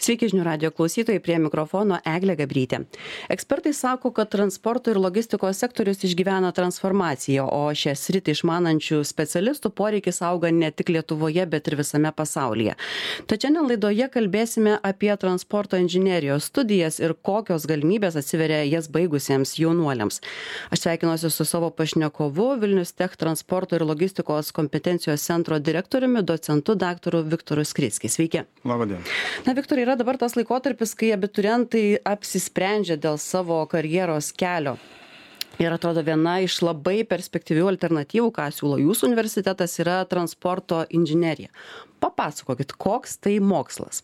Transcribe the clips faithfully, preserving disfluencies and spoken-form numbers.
Sveiki žinių radijo klausytojai, prie mikrofono Eglė Gabrytė. Ekspertai sako, kad transporto ir logistikos sektorius išgyvena transformaciją, o šią sritį išmanančių specialistų poreikis auga ne tik Lietuvoje, bet ir visame pasaulyje. Tačiau šiandien laidoje kalbėsime apie transporto inžinerijos studijas ir kokios galimybės atsiveria jas baigusiems jaunuoliams. Aš sveikinuosi su savo pašnekovu, Vilnius Tech transporto ir logistikos kompetencijos centro direktoriumi, docentu daktaru Viktoru Skrickį. Sveiki. Labadiena. Na, Viktorai, yra dabar tas laikotarpis, kai abiturientai apsisprendžia dėl savo karjeros kelio. Ir atrodo, viena iš labai perspektyvių alternatyvų, ką siūlo jūsų universitetas, yra transporto inžinerija. Papasakokit, koks tai mokslas?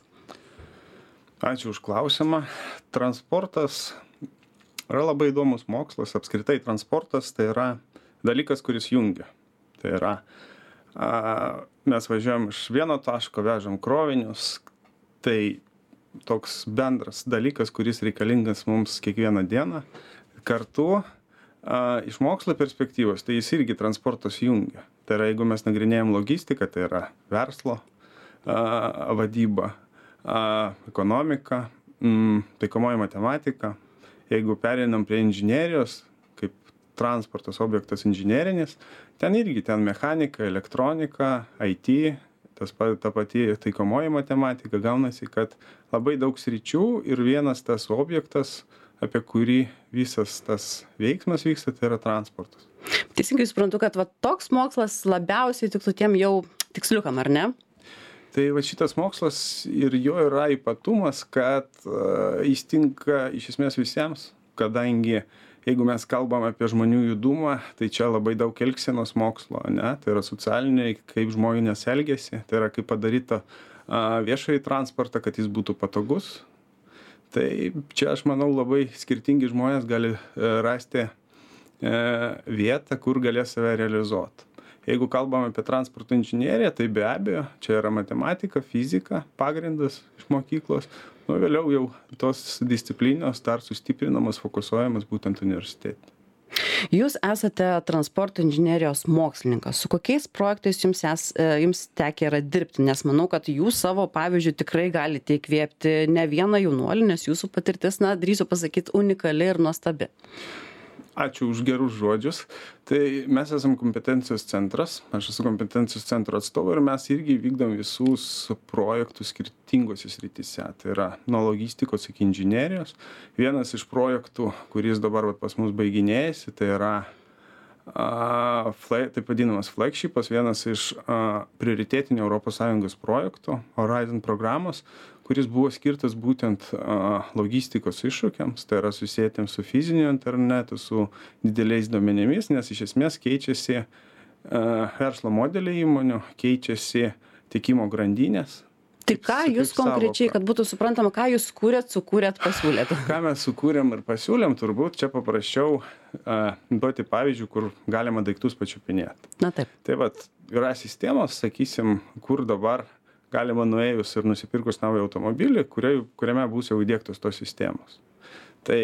Ačiū už klausimą. Transportas yra labai įdomus mokslas. Apskritai transportas tai yra dalykas, kuris jungia. Tai yra, a, mes važiuojam iš vieno taško, vežam krovinius. Tai toks bendras dalykas, kuris reikalingas mums kiekvieną dieną. Kartu a, iš mokslo perspektyvos, tai jis irgi transportas jungia. Tai yra, jeigu mes nagrinėjam logistiką, tai yra verslo a, vadyba, a, ekonomika, m, taikomoji matematika. Jeigu pereinam prie inžinerijos, kaip transportas objektas inžinerinis, ten irgi ten mechanika, elektronika, I T, tas ta pati taikomoji matematika, gaunasi, kad labai daug sričių ir vienas tas objektas, apie kurį visas tas veiksmas vyksta, tai yra transportas. Teisingai suprantu, kad va, toks mokslas labiausiai tiktų tiem jau tiksliukam, ar ne? Tai va šitas mokslas ir jo yra ypatumas, kad uh, jis tinka iš esmės visiems, kadangi jeigu mes kalbam apie žmonių judumą, tai čia labai daug elgsenos mokslo, ne? Tai yra socialiniai, kaip žmonės elgiasi, tai yra kaip padaryti viešąjį transportą, kad jis būtų patogus. Tai čia aš manau labai skirtingi žmonės gali rasti vietą, kur galės save realizuoti. Jeigu kalbam apie transporto inžineriją, tai be abejo, čia yra matematika, fizika, pagrindas iš mokyklos. Nu, vėliau jau tos disciplinos dar sustiprinamos, fokusuojamas būtent universitete. Jūs esate transporto inžinerijos mokslininkas. Su kokiais projektais jums, es, jums tekia yra dirbti? Nes manau, kad jūs savo pavyzdžių tikrai galite įkvėpti ne vieną jaunuolį, nes jūsų patirtis, na, drįsiu pasakyti, unikali ir nuostabi. Ačiū už gerus žodžius. Tai mes esam kompetencijos centras, aš esu kompetencijos centro atstovas ir mes irgi vykdom visus projektus skirtingose srityse. Tai yra nuo logistikos iki inžinerijos. Vienas iš projektų, kuris dabar vat, pas mus baiginėjasi, tai yra a, flag, taip vadinamas flagshipas, vienas iš a, prioritetinių Europos Sąjungos projektų, Horizon programos, kuris buvo skirtas būtent a, logistikos iššūkiams, tai yra susijętiems su fiziniu internetu, su dideliais duomenimis, nes iš esmės keičiasi a, verslo modeliai įmonių, keičiasi tiekimo grandinės. Tai ką jūs konkrečiai, kad būtų suprantama, ką jūs kūrėt, sukūrėt, pasiūlėt? Ką mes sukūrėm ir pasiūlėm, turbūt čia paprasčiau a, duoti pavyzdžių, kur galima daiktus pačiupinėti. Na taip. Tai vat, yra sistemos, sakysim, kur dabar galima nuėjus ir nusipirkus naują automobilį, kuria, kuriame bus jau įdiegtos tos sistemos. Tai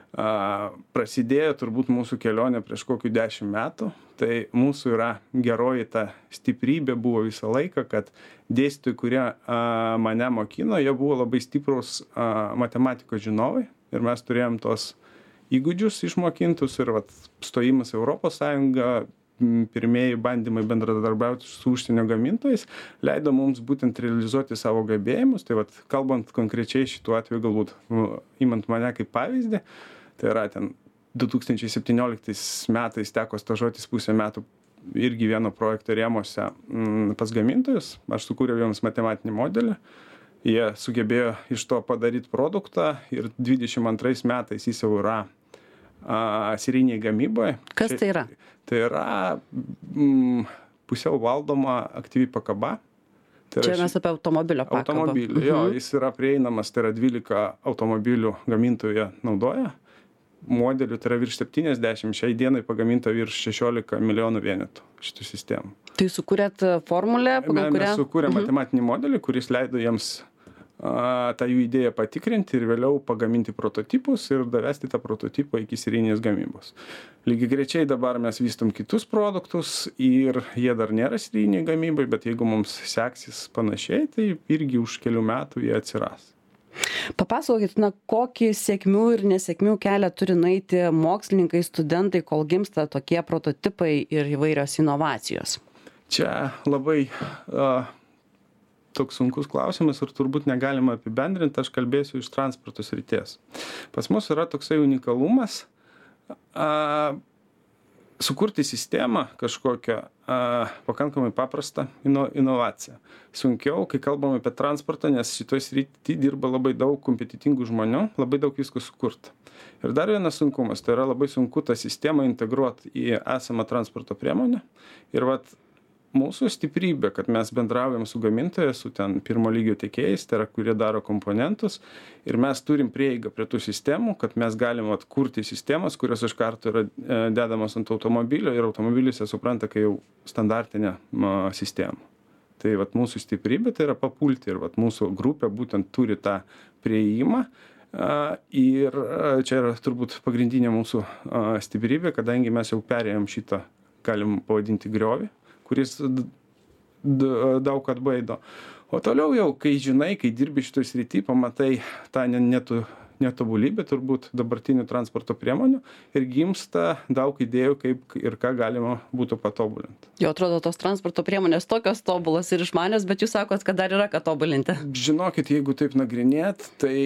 a, prasidėjo turbūt mūsų kelionė prieš kokių dešimt metų. Tai mūsų yra geroji ta stiprybė buvo visą laiką, kad dėstytojai, kurie a, mane mokino, jie buvo labai stiprus a, matematikos žinovai ir mes turėjom tos įgūdžius išmokintus ir vat, stojimas Europos Sąjungą, pirmieji bandymai bendradarbiauti su užsienio gamintojais leido mums būtent realizuoti savo gebėjimus. Tai vat, kalbant konkrečiai šituo atveju, galbūt nu, imant mane kaip pavyzdį, tai yra ten du tūkstančiai septynioliktais metais teko stažuotis pusę metų irgi vieno projekto rėmuose m, pas gamintojus. Aš sukūriau jiems matematinį modelį. Jie sugebėjo iš to padaryti produktą ir dvidešimt antrais metais jis jau yra a, serijiniai gamyboje. Kas tai yra? Tai yra mm, pusiau valdoma aktyvi pakaba. Tai Čia mes apie automobilio pakabą. Automobilį, jo, mhm. jis yra prieinamas, tai yra dvylika automobilių gamintojų naudoja. Modelių tai yra virš septyniasdešimt, šiai dienai pagaminta virš šešiolika milijonų vienetų šitų sistemų. Tai sukūrėt formulę, pagal Me, kurią? Mes sukūrėm mhm. matematinį modelį, kuris leido jiems a, tą jų idėją patikrinti ir vėliau pagaminti prototipus ir davesti tą prototipą iki serijinės gamybos. Lygiai grečiai dabar mes vystom kitus produktus ir jie dar nėra serijiniai gamybai, bet jeigu mums seksis panašiai, tai irgi už kelių metų jie atsiras. Papasakokit, na, kokį sėkmių ir nesėkmių kelią turi nueiti mokslininkai, studentai, kol gimsta tokie prototipai ir įvairios inovacijos? Čia labai uh, toks sunkus klausimas ir turbūt negalima apibendrinti, aš kalbėsiu iš transporto srities. Pas mus yra toksai unikalumas uh, sukurti sistemą kažkokią uh, pakankamai paprastą ino, inovaciją. Sunkiau, kai kalbame apie transportą, nes šitoj srity dirba labai daug kompetitingų žmonių, labai daug visko sukurta. Ir dar vienas sunkumas, tai yra labai sunku tą sistemą integruoti į esamą transporto priemonę. Ir vat mūsų stiprybė, kad mes bendraujam su gamintojais, su ten pirmo lygio tiekėjais, tai yra, kurie daro komponentus, ir mes turim prieigą prie tų sistemų, kad mes galim atkurti sistemas, kurios iš karto yra e, dedamos ant automobilio ir automobilis jie supranta, kai jau standartinė ma, sistema. Tai vat mūsų stiprybė tai yra papulti ir vat mūsų grupė būtent turi tą prieimą. A, ir a, čia yra turbūt pagrindinė mūsų a, stiprybė, kadangi mes jau perėjom šitą, galim pavadinti griovį, kuris daug atbaido. O toliau jau, kai žinai, kai dirbi šitoj srity, pamatai tą netu, netobulybę turbūt dabartinių transporto priemonių ir gimsta daug idėjų, kaip ir ką galima būtų patobulinti. Jo, atrodo, tos transporto priemonės tokios tobulos ir išmanios, bet jūs sakot, kad dar yra ką tobulinti. Žinokit, jeigu taip nagrinėt, tai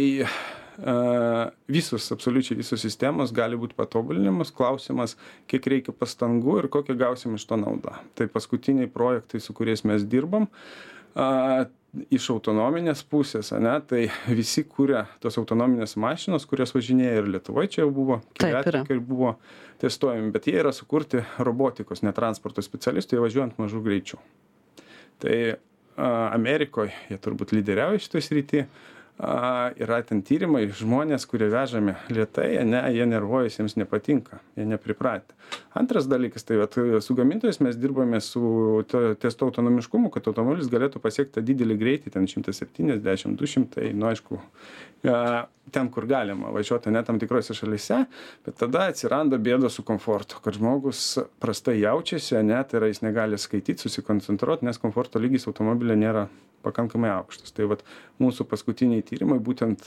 Uh, visos, absoliučiai visos sistemos gali būti patobulinimas, klausimas, kiek reikia pastangų ir kokią gausim iš to naudą. Tai paskutiniai projektai, su kuriais mes dirbam, uh, iš autonominės pusės, ne, tai visi kūrė tos autonominės mašinos, kurios važinėja ir Lietuvoje čia jau buvo, keliatikai buvo testuojami, bet jie yra sukurti robotikos, ne transporto specialistų, jie važiuojant mažų greičių. Tai uh, Amerikoje jie turbūt lyderiauja šitoj srity. A, yra ten tyrimai, žmonės, kurie vežami lėtai, ne, jie nervuojasi, jiems nepatinka, jie nepripratę. Antras dalykas, tai vat, su gamintojais mes dirbame su ties to autonomiškumu, kad automobilis galėtų pasiekti tą didelį greitį, ten šimtas septyniasdešimt, du šimtai, nu aišku, a, ten, kur galima važiuoti, ne tam tikrose šalyse, bet tada atsiranda bėdos su komfortu, kad žmogus prastai jaučiasi, ne, tai yra jis negali skaityti, susikoncentruoti, nes komforto lygis automobilio nėra pakankamai aukštas. Tai vat mūsų paskutiniai tyrimai būtent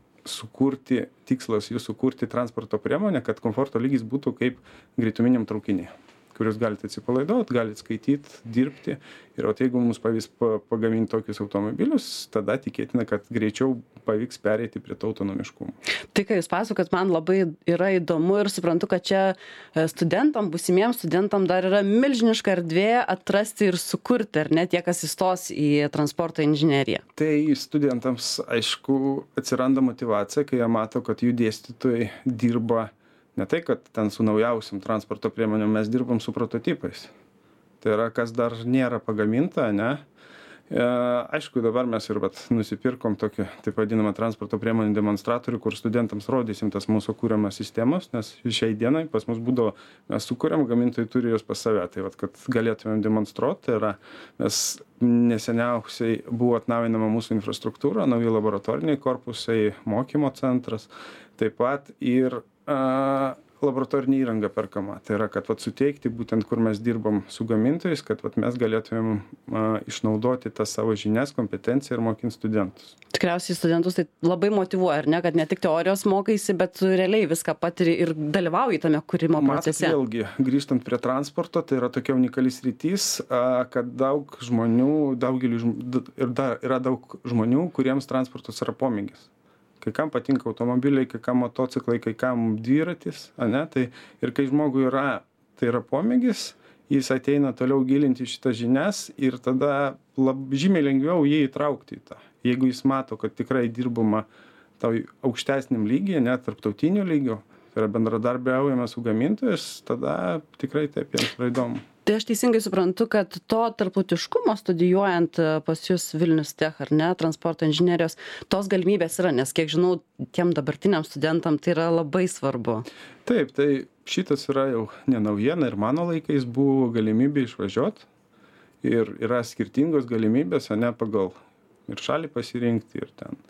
sukurti, tikslas jų sukurti transporto priemonę, kad komforto lygis būtų kaip greituminiam traukiniui, kuriuos galite atsipalaiduoti, galite skaityti, dirbti. Ir vat jeigu mums pavyks pagaminti tokius automobilius, tada tikėtina, kad greičiau pavyks pereiti prie to autonomiškumo. Tai, ką jūs pasakot, man labai yra įdomu ir suprantu, kad čia studentam, būsimiems studentam dar yra milžiniška erdvė atrasti ir sukurti, ar ne, tie, kas įstos į transporto inžineriją. Tai studentams, aišku, atsiranda motyvacija, kai jie mato, kad jų dėstytojai dirba ne tai, kad ten su naujausiam transporto priemonėm, mes dirbam su prototipais. Tai yra, kas dar nėra pagaminta, ne? E, aišku, dabar mes ir vat, nusipirkom tokį, taip vadinamą, transporto priemonių demonstratorių, kur studentams rodysim tas mūsų kūriamas sistemas, nes šiai dienai pas mus būdavo, mes sukūrėm, gamintojai turi jos pas save. Tai vat, kad galėtumėm demonstruoti, tai yra, mes neseniausiai buvo atnaujinama mūsų infrastruktūra, nauji laboratoriniai korpusai, mokymo centras, taip pat ir a, laboratorinė įranga perkama. Tai yra, kad vat, suteikti būtent, kur mes dirbam su gamintojais, kad vat, mes galėtumėm a, išnaudoti tas savo žinias, kompetenciją ir mokinti studentus. Tikriausiai studentus tai labai motyvuoja, ar ne, kad ne tik teorijos mokaisi, bet realiai viską patiri ir dalyvauji tame kūrimo procese. Matot, vėlgi, grįžtant prie transporto, tai yra tokia unikalis rytis, a, kad daug žmonių, daugelių, ir dar yra daug žmonių, kuriems transportas yra pomėgis. Kai kam patinka automobiliai, kai kam motociklai, kai kam dviratis, ane, tai ir kai žmogui yra, tai yra pomėgis, jis ateina toliau gilinti šitas žinias ir tada lab, žymiai lengviau jį įtraukti į tą. Jeigu jis mato, kad tikrai dirbama tau aukštesniam lygiai, net tarptautiniu lygiu, tai yra bendradarbiaujame su gamintojais, tada tikrai taip jiems yra įdomu. Tai aš teisingai suprantu, kad to tarptautiškumo studijuojant pas jūs Vilnius Tech, ar ne, transporto inžinerijos, tos galimybės yra, nes kiek žinau, tiem dabartiniam studentam tai yra labai svarbu. Taip, tai šitas yra jau ne naujiena ir mano laikais buvo galimybė išvažiuoti ir yra skirtingos galimybės, ne pagal ir šalį pasirinkti ir ten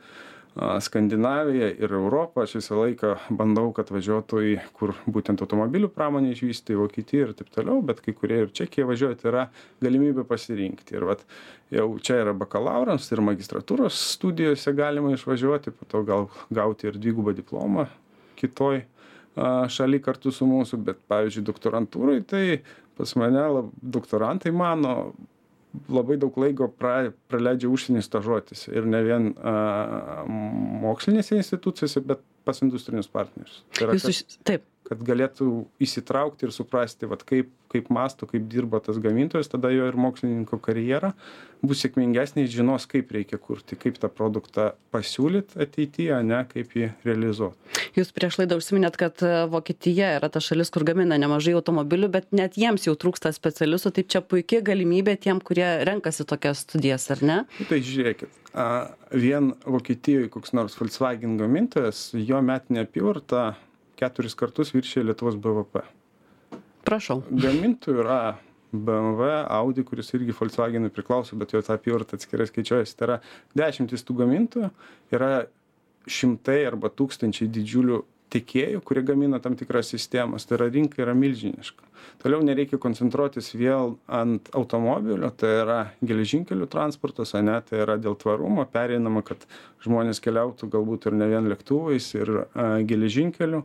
Skandinavija ir Europą. Aš visą laiką bandau, kad važiuotų į, kur būtent automobilių pramonė išvystė, į Vokietiją ir taip toliau, bet kai kurie ir Čekija važiuoja, tai yra galimybė pasirinkti. Ir vat, jau čia yra bakalaurams ir magistratūros studijose galima išvažiuoti, po to gal gauti ir dvigubą diplomą kitoj šaly kartu su mūsų, bet pavyzdžiui doktorantūrai, tai pas mane lab, doktorantai mano labai daug laiko pra, praleidžia užsienį stažuotis ir ne vien a, mokslinėse institucijose, bet pas industrinius partnerius. Tai yra, Jūs, kad, taip. kad galėtų įsitraukti ir suprasti, vat, kaip, kaip masto, kaip dirba tas gamintojas, tada jo ir mokslininko karjera bus sėkmingesnė, jis žinos, kaip reikia kurti, kaip tą produktą pasiūlyti ateityje, ne kaip jį realizuoti. Jūs prieš laidą užsiminėt, kad Vokietija yra ta šalis, kur gamina nemažai automobilių, bet net jiems jau trūksta specialistų, tai čia puikia galimybė tiem, kurie renkasi tokias studijas, ar ne? Tai žiūrėkit, vien Vokietijoje koks nors Volkswagen gamintojas, jo metinė apyvarta keturis kartus viršija Lietuvos B V P. Prašau. Gamintojų yra B M W, Audi, kuris irgi Volkswagenui priklauso, bet jo tą apyvartą atskirai skaičiuojasi. Tai yra dešimtis tų gamintojų, yra šimtai arba tūkstančiai didžiulių tiekėjų, kurie gamina tam tikras sistemas. Tai yra rinka yra milžiniška. Toliau nereikia koncentruotis vėl ant automobilio, tai yra geležinkelių transportas, ne, tai yra dėl tvarumo pereinama, kad žmonės keliautų galbūt ir ne vien lėktuvais ir a, geležinkeliu.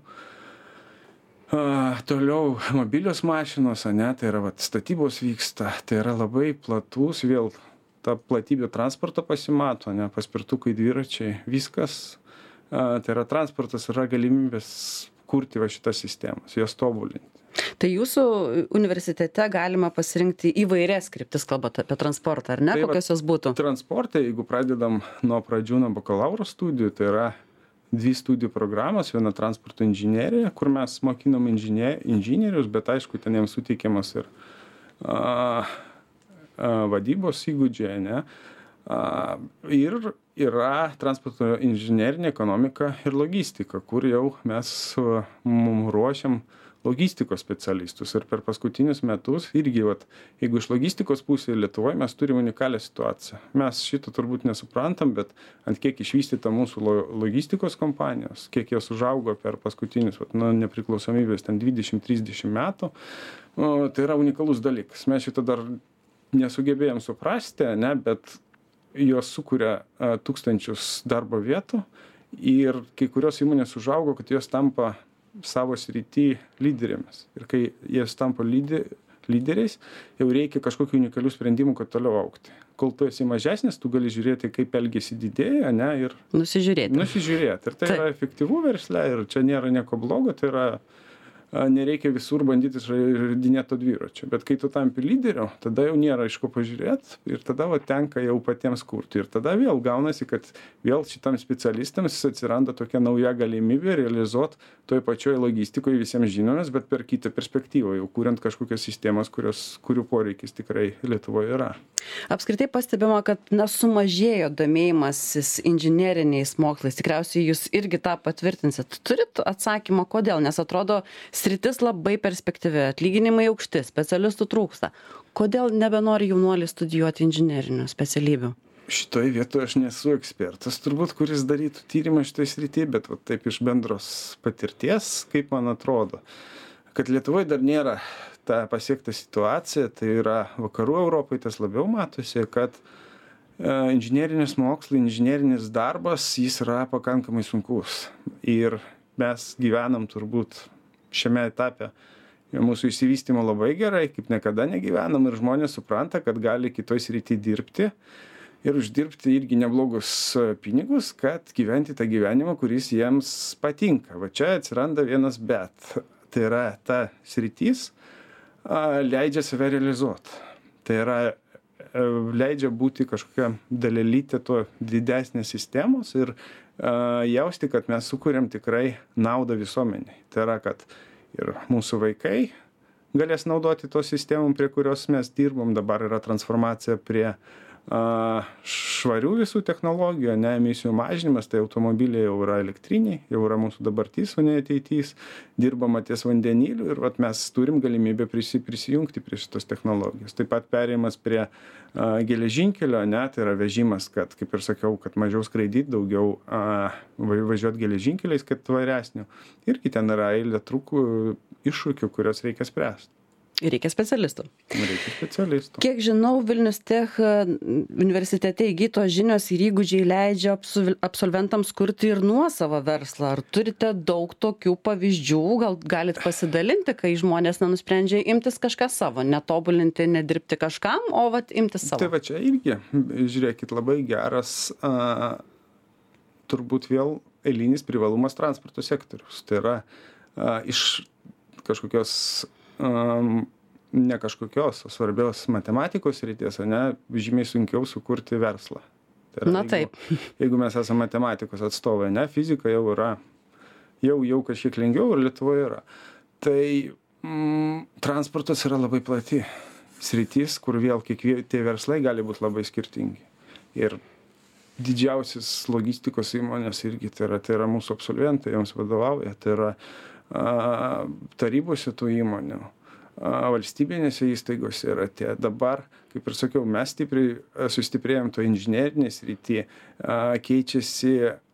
A, toliau mobilios mašinos, ne, tai yra vat, statybos vyksta, tai yra labai platus, vėl ta platybė transporto pasimato, ne, paspirtukai, dviračiai, viskas. A, tai yra transportas, yra galimybės kurti va šitas sistemas, jos tobulinti. Tai jūsų universitete galima pasirinkti įvairias kryptis, kalbant apie transportą, ar ne? Tai kokios jos būtų? Transporte, jeigu pradedam nuo pradžių nuo bakalauro studijų, tai yra dvi studijų programos, viena transporto inžinerija, kur mes mokinam inžinier, inžinierius, bet aišku, ten jiems suteikiamas ir a, a, vadybos įgūdžiai, ne? A, ir yra transporto inžinerinė ekonomika ir logistika, kur jau mes mum ruošiam logistikos specialistus. Ir per paskutinius metus irgi, vat, jeigu iš logistikos pusėje Lietuvoje mes turime unikalią situaciją. Mes šito turbūt nesuprantam, bet ant kiek išvystyta mūsų logistikos kompanijos, kiek jos užaugo per paskutinius, vat, nu, nepriklausomybės ten dvidešimt trisdešimt metų, o, tai yra unikalus dalykas. Mes šito dar nesugebėjom suprasti, ne, bet jos sukuria a, tūkstančius darbo vietų ir kai kurios įmonės užaugo, kad jos tampa savo srity lyderėmis. Ir kai jie tampa lyde, lyderiais, jau reikia kažkokių unikalių sprendimų, kad toliau augti. Kol tu esi mažesnis, tu gali žiūrėti, kaip elgesi didėja, ne, ir nusižiūrėti. Nusižiūrėti. Ir tai Ta. yra efektyvų versle, ir čia nėra nieko blogo, tai yra nereikia visur bandyti išradinėti to dviračio. Bet kai tu tampi lyderiu, tada jau nėra iš ko pažiūrėti ir tada va, tenka jau patiems kurti. Ir tada vėl gaunasi, kad vėl šitam specialistams atsiranda tokia nauja galimybė realizuoti toj pačioj logistikoje visiems žinomis, bet per kitą perspektyvą, jau kuriant kažkokias sistemas, kurios, kurių poreikis tikrai Lietuvoje yra. Apskritai pastebima, kad na, sumažėjo domėjimasis inžineriniais mokslais. Tikriausiai jūs irgi tą patvirtinsit. Turit atsakymą, kodėl? Nes atrodo, sritis labai perspektyvi, atlyginimai aukšti, specialistų trūksta. Kodėl nebenori jaunuoliai studijuoti inžinerinių specialybių? Šitoje vietoje aš nesu ekspertas, turbūt, kuris darytų tyrimą šitoje srityje, bet va, taip iš bendros patirties, kaip man atrodo, kad Lietuvoje dar nėra ta pasiekta situacija, tai yra vakarų Europai tas labiau matosi, kad e, inžinerinis mokslas, inžinerinis darbas, jis yra pakankamai sunkus. Ir mes gyvenam turbūt šiame etape mūsų išsivystymo labai gerai, kaip niekada negyvenam ir žmonės supranta, kad gali kitoj srity dirbti ir uždirbti irgi neblogus pinigus, kad gyventi tą gyvenimą, kuris jiems patinka. Va čia atsiranda vienas bet. Tai yra ta sritis, leidžia save realizuoti. Tai yra leidžia būti kažkokia dalelytė to didesnės sistemos ir jausti, kad mes sukūrėm tikrai naudą visuomeniai. Tai yra, kad ir mūsų vaikai galės naudoti tos sistemom, prie kurios mes dirbom. Dabar yra transformacija prie švarių visų technologijų, ne emisijų mažinimas, tai automobiliai jau yra elektriniai, jau yra mūsų dabartys, o ne ateitys, dirbama ties vandeniliu ir vat, mes turim galimybę prisi, prisijungti prie šitos technologijos. Taip pat perėjimas prie a, geležinkelio, ne, tai yra vežimas, kad, kaip ir sakiau, kad mažiau skraidyti, daugiau a, važiuoti geležinkeliais, kad tvaresnių. Irgi ten yra eilė trūkų iššūkių, kurios reikia spręsti. Ir reikia specialistų. Reikia specialistų. Kiek žinau, Vilnius Tech universitete įgytos žinios ir įgūdžiai leidžia absolventams kurti ir nuosavą verslą. Ar turite daug tokių pavyzdžių? Gal galit pasidalinti, kai žmonės nenusprendžia imtis kažką savo, netobulinti, nedirbti kažkam, o vat imtis savo? Tai va čia irgi, žiūrėkit, labai geras, a, turbūt vėl eilinis privalumas transporto sektorius. Tai yra a, iš kažkokios Um, ne kažkokios, o svarbios matematikos srities, ne, žymiai sunkiau sukurti verslą. Tai yra, Na jeigu, taip. Jeigu mes esame matematikos atstovai, ne, fizika jau yra, jau, jau kažkiek lengviau ir Lietuvoje yra. Tai mm, transportas yra labai plati sritis, kur vėl kiekvie tie verslai gali būti labai skirtingi. Ir didžiausias logistikos įmonės irgi tai yra, tai yra mūsų absolventai, joms vadovauja, tai yra a, tarybose tų įmonių, a, valstybinėse įstaigose yra tie. Dabar, kaip ir sakiau, mes stipriai sustiprėjom to inžinerinėje srityje, keičiasi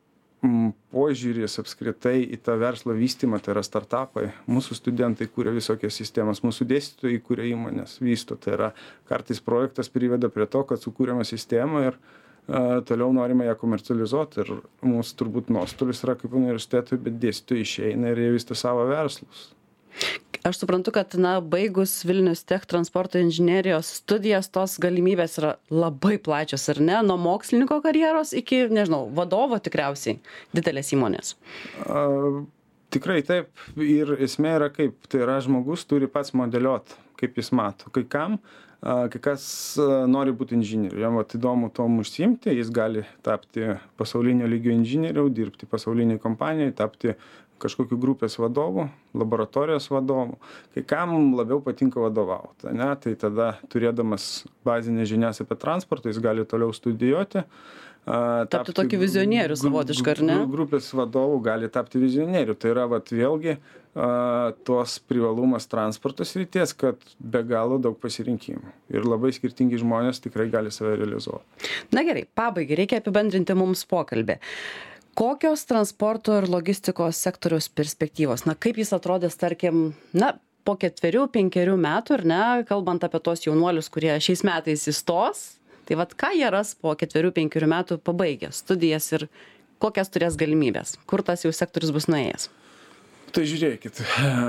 m, požiūris apskritai į tą verslo vystymą, tai yra startupai. Mūsų studentai kūrė visokias sistemas, mūsų dėstytojai kūrė įmonės, vysto. Tai yra kartais projektas priveda prie to, kad sukūrėma sistema ir Uh, toliau norime ją komercializuoti ir mūsų turbūt nuostolis yra kaip universitetui, bet dėstytojai išeina ir jie vysto savo verslus. Aš suprantu, kad na, baigus Vilnius Tech transporto inžinerijos studijas, tos galimybės yra labai plačios, ar ne? Nuo mokslininko karjeros iki, nežinau, vadovo tikriausiai didelės įmonės. Uh, tikrai taip. Ir esmė yra kaip, tai yra žmogus turi pats modeliuoti, kaip jis mato. Kai kam kai kas nori būti inžinieriu, jam vat įdomu tom užsiimti, jis gali tapti pasaulinio lygio inžinieriu, dirbti pasauliniai kompanijai, tapti kažkokiu grupės vadovu, laboratorijos vadovu. Kai kam labiau patinka vadovauti, ne? Tai tada turėdamas bazinės žinias apie transportą, jis gali toliau studijuoti. Tapti, tapti tokį vizionierių savotišką, ar ne? Grupės vadovų gali tapti vizionierių. Tai yra vat, vėlgi a, tos privalumas transporto srities, kad be galo daug pasirinkimų. Ir labai skirtingi žmonės tikrai gali save realizuoti. Na gerai, pabaigai reikia apibendrinti mums pokalbį. Kokios transporto ir logistikos sektoriaus perspektyvos? Na kaip jis atrodys, tarkim, na, po ketverių, penkerių metų, ar ne, kalbant apie tos jaunuolius, kurie šiais metais įstos? Tai vat ką jie ras po ketverių, penkerių metų pabaigę studijas ir kokias turės galimybės? Kur tas jau sektorius bus nuėjęs? Tai žiūrėkit,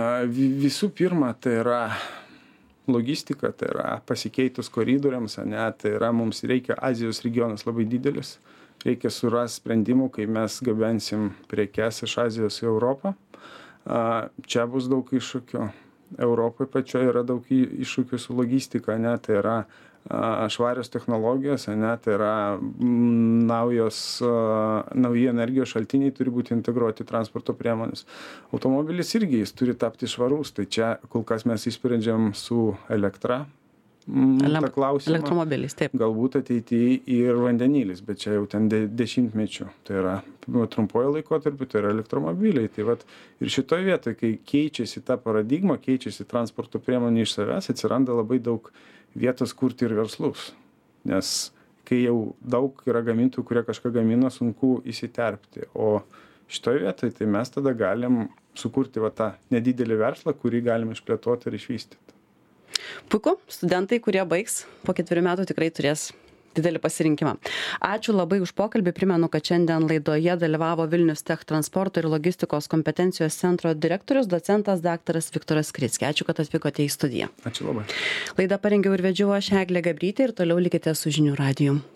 visų pirma, tai yra logistika, tai yra pasikeitus koridoriams, ne, tai yra mums reikia, Azijos regionas labai didelis, reikia surasti sprendimų, kai mes gabensim prekes iš Azijos į Europą. Čia bus daug iššūkių. Europoje pačioje yra daug iššūkių su logistika, ne, tai yra švarios technologijos, ne, tai yra naujos, nauji energijos šaltiniai turi būti integruoti transporto priemonės. Automobilis irgi jis turi tapti švarus, tai čia kol kas mes išsprendžiam su elektra tą klausimą. Elektromobilis, taip. Galbūt ateityje ir vandenilis, bet čia jau ten de, dešimtmečių. Tai yra trumpojo laikotarpiu, tai yra elektromobiliai. Tai vat, ir šitoje vietoje, kai keičiasi ta paradigma, keičiasi transporto priemonė iš savęs, atsiranda labai daug vietos kurti ir verslus. Nes kai jau daug yra gamintojų, kurie kažką gamina, sunku įsiterpti. O šitoje vietoje tai mes tada galim sukurti va, tą nedidelį verslą, kurį galim išplėtoti ir išvystyti. Puiku, studentai, kurie baigs po ketverių metų, tikrai turės didelį pasirinkimą. Ačiū labai už pokalbį. Primenu, kad šiandien laidoje dalyvavo Vilnius Tech transporto ir logistikos kompetencijos centro direktorius, docentas daktaras Viktoras Skrickis. Ačiū, kad atvykote į studiją. Ačiū labai. Laidą parengiau ir vedžiau aš, Eglė Gabrytė, ir toliau likite su Žinių radiju.